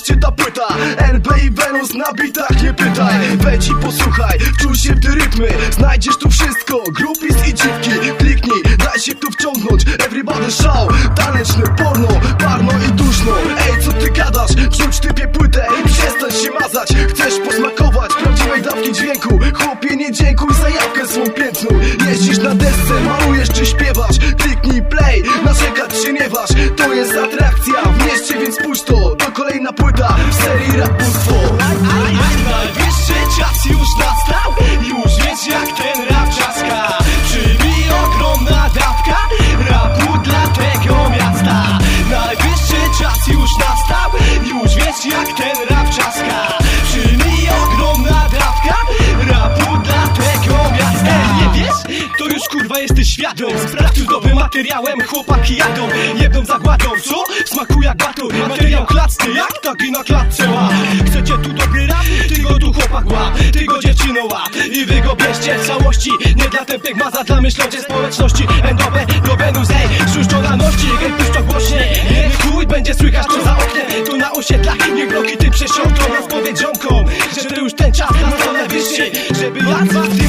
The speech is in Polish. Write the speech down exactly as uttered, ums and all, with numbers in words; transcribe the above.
cię ta płyta, N B i Venus na bitach, nie pytaj. Wejdź i posłuchaj, wczuj się w te rytmy. Znajdziesz tu wszystko, groupies i dziwki. Kliknij, daj się tu wciągnąć. Everybody show, taneczny porno, parno i duszno. Ej, co ty gadasz? Rzuć typie płytę i przestań się mazać. Chcesz posmakować prawdziwej dawki dźwięku? Chłopie, nie dziękuj za jawkę swą piękną. Jeździsz na desce, malujesz czy śpiewasz? Kliknij play, narzekać się nie waż. To jest atrakcja w mieście, więc puść to. To kolejna płyta w serii Rap Bóstwo. Najwyższy czas już nastał, już wiesz jak ten rap trzaska. Czyli ogromna dawka rapu dla tego miasta. Najwyższy czas już nastał, już wiesz jak ten rap trzaska. Czyli ogromna dawka rapu dla tego miasta. Ej, nie wiesz? To już kurwa jesteś świadom. Sprawdź z dobrym materiałem, chłopaki jadą. Jedną zagładą, co? Smaku jak baton. Materiał klatny, jak taki na klatce łap. Chcecie tu dobry rap? Ty go tu chłopak łap, ty go dziewczyno łap. I wy go bierzcie w całości. Nie dla tępych maza, dla myślącej społeczności. N do B, do Venus, ej, szuszczoraności. Gej puszczo głośnie, nie chuj będzie słychać to za oknem. Tu na osiedlach, nie bloki ty przesiąką. Rozpowiedź ziomkom, że to już ten czas na stole wyższy. Żeby raz, dwa,